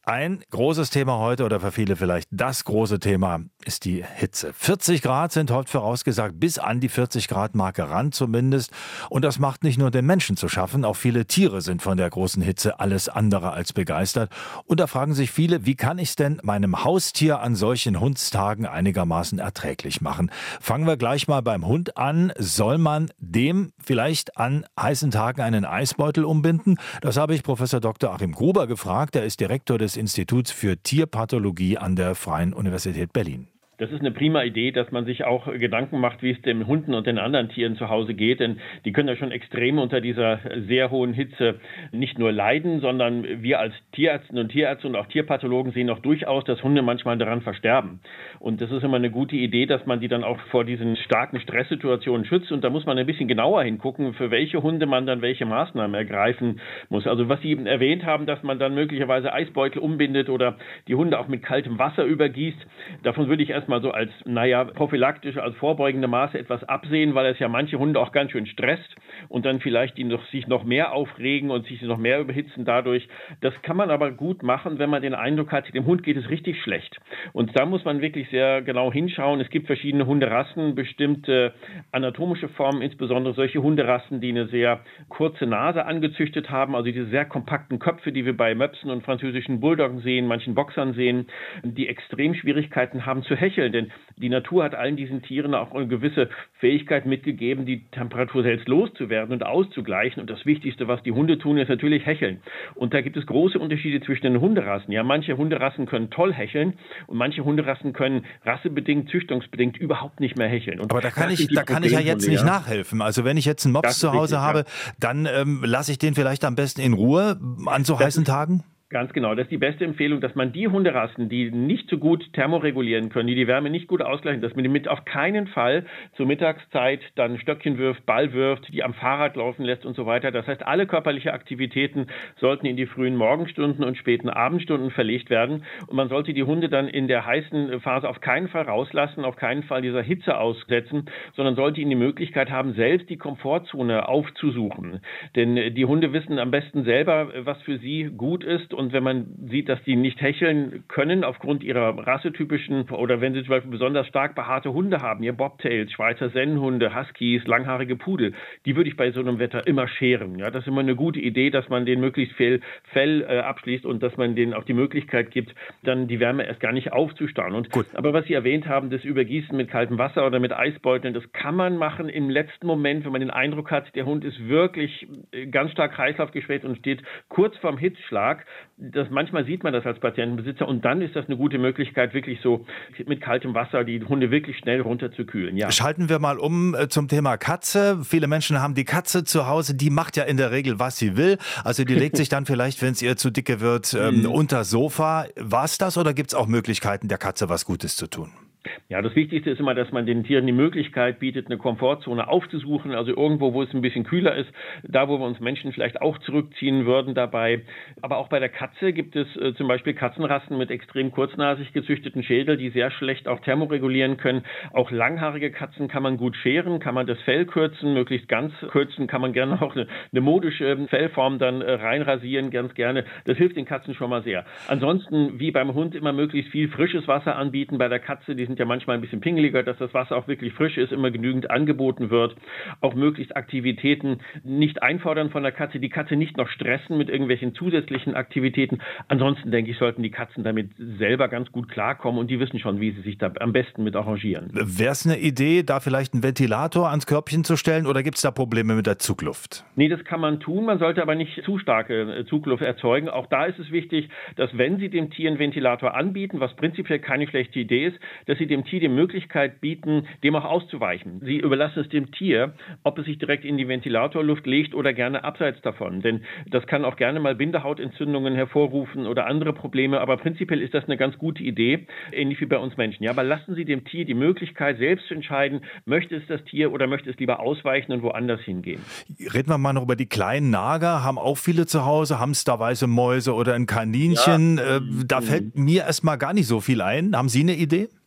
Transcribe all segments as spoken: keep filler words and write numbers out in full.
Ein großes Thema heute oder für viele vielleicht das große Thema ist die Hitze. vierzig Grad sind heute vorausgesagt, bis an die vierzig Grad Marke ran zumindest. Und das macht nicht nur den Menschen zu schaffen, auch viele Tiere sind von der großen Hitze alles andere als begeistert. Und da fragen sich viele, wie kann ich es denn meinem Haustier an solchen Hundstagen einigermaßen erträglich machen? Fangen wir gleich mal beim Hund an. Soll man dem vielleicht an heißen Tagen einen Eisbeutel umbinden? Das habe ich Professor Doktor Achim Gruber gefragt. Er ist Direktor des Instituts für Tierpathologie an der Freien Universität Berlin. Das ist eine prima Idee, dass man sich auch Gedanken macht, wie es den Hunden und den anderen Tieren zu Hause geht. Denn die können ja schon extrem unter dieser sehr hohen Hitze nicht nur leiden, sondern wir als Tierärztinnen und Tierärzte und auch Tierpathologen sehen auch durchaus, dass Hunde manchmal daran versterben. Und das ist immer eine gute Idee, dass man die dann auch vor diesen starken Stresssituationen schützt. Und da muss man ein bisschen genauer hingucken, für welche Hunde man dann welche Maßnahmen ergreifen muss. Also was Sie eben erwähnt haben, dass man dann möglicherweise Eisbeutel umbindet oder die Hunde auch mit kaltem Wasser übergießt, davon würde ich erst mal so als, naja, prophylaktische, als vorbeugende Maße etwas absehen, weil es ja manche Hunde auch ganz schön stresst und dann vielleicht die noch, sich noch mehr aufregen und sich noch mehr überhitzen dadurch. Das kann man aber gut machen, wenn man den Eindruck hat, dem Hund geht es richtig schlecht. Und da muss man wirklich sehr genau hinschauen. Es gibt verschiedene Hunderassen, bestimmte anatomische Formen, insbesondere solche Hunderassen, die eine sehr kurze Nase angezüchtet haben, also diese sehr kompakten Köpfe, die wir bei Möpsen und französischen Bulldoggen sehen, manchen Boxern sehen, die extrem Schwierigkeiten haben zu hecheln. Denn die Natur hat allen diesen Tieren auch eine gewisse Fähigkeit mitgegeben, die Temperatur selbst loszuwerden und auszugleichen. Und das Wichtigste, was die Hunde tun, ist natürlich hecheln. Und da gibt es große Unterschiede zwischen den Hunderassen. Ja, manche Hunderassen können toll hecheln und manche Hunderassen können rassebedingt, züchtungsbedingt überhaupt nicht mehr hecheln. Und aber da kann ich, da kann ich ja jetzt nicht nachhelfen. Also wenn ich jetzt einen Mops zu Hause habe, dann ähm, lasse ich den vielleicht am besten in Ruhe an so heißen Tagen? Ganz genau. Das ist die beste Empfehlung, dass man die Hunderassen, die nicht so gut thermoregulieren können, die die Wärme nicht gut ausgleichen, dass man die mit auf keinen Fall zur Mittagszeit dann Stöckchen wirft, Ball wirft, die am Fahrrad laufen lässt und so weiter. Das heißt, alle körperliche Aktivitäten sollten in die frühen Morgenstunden und späten Abendstunden verlegt werden. Und man sollte die Hunde dann in der heißen Phase auf keinen Fall rauslassen, auf keinen Fall dieser Hitze aussetzen, sondern sollte ihnen die Möglichkeit haben, selbst die Komfortzone aufzusuchen. Denn die Hunde wissen am besten selber, was für sie gut ist. Und wenn man sieht, dass die nicht hecheln können aufgrund ihrer rassetypischen oder wenn sie zum Beispiel besonders stark behaarte Hunde haben, ihr Bobtails, Schweizer Sennenhunde, Huskies, langhaarige Pudel, die würde ich bei so einem Wetter immer scheren. Ja, das ist immer eine gute Idee, dass man denen möglichst viel Fell äh, abschließt und dass man denen auch die Möglichkeit gibt, dann die Wärme erst gar nicht aufzustauen. Und gut. Aber was Sie erwähnt haben, das Übergießen mit kaltem Wasser oder mit Eisbeuteln, das kann man machen im letzten Moment, wenn man den Eindruck hat, der Hund ist wirklich ganz stark kreislaufgeschwächt und steht kurz vorm Hitzschlag. Das, manchmal sieht man das als Patientenbesitzer und dann ist das eine gute Möglichkeit, wirklich so mit kaltem Wasser die Hunde wirklich schnell runterzukühlen. Ja. Schalten wir mal um zum Thema Katze. Viele Menschen haben die Katze zu Hause, die macht ja in der Regel, was sie will. Also die legt sich dann vielleicht, wenn es ihr zu dicke wird, ähm, unter Sofa. War es das oder gibt es auch Möglichkeiten, der Katze was Gutes zu tun? Ja, das Wichtigste ist immer, dass man den Tieren die Möglichkeit bietet, eine Komfortzone aufzusuchen, also irgendwo, wo es ein bisschen kühler ist, da, wo wir uns Menschen vielleicht auch zurückziehen würden dabei. Aber auch bei der Katze gibt es äh, zum Beispiel Katzenrassen mit extrem kurznasig gezüchteten Schädel, die sehr schlecht auch thermoregulieren können. Auch langhaarige Katzen kann man gut scheren, kann man das Fell kürzen, möglichst ganz kürzen, kann man gerne auch eine, eine modische Fellform dann äh, reinrasieren, ganz gerne. Das hilft den Katzen schon mal sehr. Ansonsten, wie beim Hund, immer möglichst viel frisches Wasser anbieten. Bei der Katze, die sind ja manchmal ein bisschen pingeliger, dass das Wasser auch wirklich frisch ist, immer genügend angeboten wird. Auch möglichst Aktivitäten nicht einfordern von der Katze, die Katze nicht noch stressen mit irgendwelchen zusätzlichen Aktivitäten. Ansonsten, denke ich, sollten die Katzen damit selber ganz gut klarkommen und die wissen schon, wie sie sich da am besten mit arrangieren. Wäre es eine Idee, da vielleicht einen Ventilator ans Körbchen zu stellen oder gibt es da Probleme mit der Zugluft? Nee, das kann man tun. Man sollte aber nicht zu starke Zugluft erzeugen. Auch da ist es wichtig, dass wenn Sie dem Tier einen Ventilator anbieten, was prinzipiell keine schlechte Idee ist, dass Sie dem Tier die Möglichkeit bieten, dem auch auszuweichen. Sie überlassen es dem Tier, ob es sich direkt in die Ventilatorluft legt oder gerne abseits davon. Denn das kann auch gerne mal Bindehautentzündungen hervorrufen oder andere Probleme. Aber prinzipiell ist das eine ganz gute Idee, ähnlich wie bei uns Menschen. Ja, aber lassen Sie dem Tier die Möglichkeit, selbst zu entscheiden, möchte es das Tier oder möchte es lieber ausweichen und woanders hingehen. Reden wir mal noch über die kleinen Nager. Haben auch viele zu Hause, Hamster, weiße Mäuse oder ein Kaninchen. Ja. Äh, da fällt mir erstmal gar nicht so viel ein. Haben Sie eine Idee?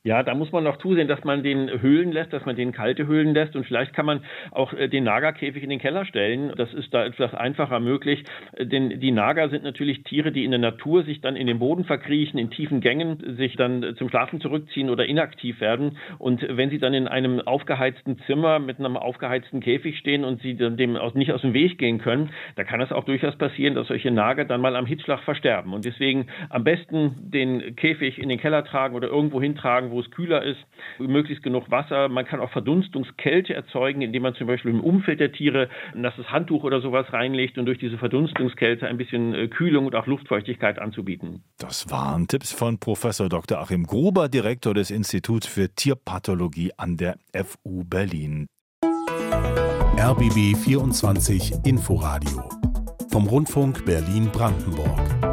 Ja, da muss man noch zusehen, dass man den höhlen lässt, dass man den kalte höhlen lässt und vielleicht kann man auch den Nagerkäfig in den Keller stellen. Das ist da etwas einfacher möglich, denn die Nager sind natürlich Tiere, die in der Natur sich dann in den Boden verkriechen, in tiefen Gängen sich dann zum Schlafen zurückziehen oder inaktiv werden. Und wenn sie dann in einem aufgeheizten Zimmer mit einem aufgeheizten Käfig stehen und sie dem nicht aus dem Weg gehen können, da kann es auch durchaus passieren, dass solche Nager dann mal am Hitzschlag versterben. Und deswegen am besten den Käfig in den Keller tragen oder irgendwo hintragen, wo es kühler ist, möglichst genug Wasser. Man kann auch Verdunstungskälte erzeugen, indem man zum Beispiel im Umfeld der Tiere ein nasses Handtuch oder sowas reinlegt und durch diese Verdunstungskälte ein bisschen Kühlung und auch Luftfeuchtigkeit anzubieten. Das waren Tipps von Professor Doktor Achim Gruber, Direktor des Instituts für Tierpathologie an der F U Berlin. R B B vierundzwanzig Inforadio vom Rundfunk Berlin-Brandenburg.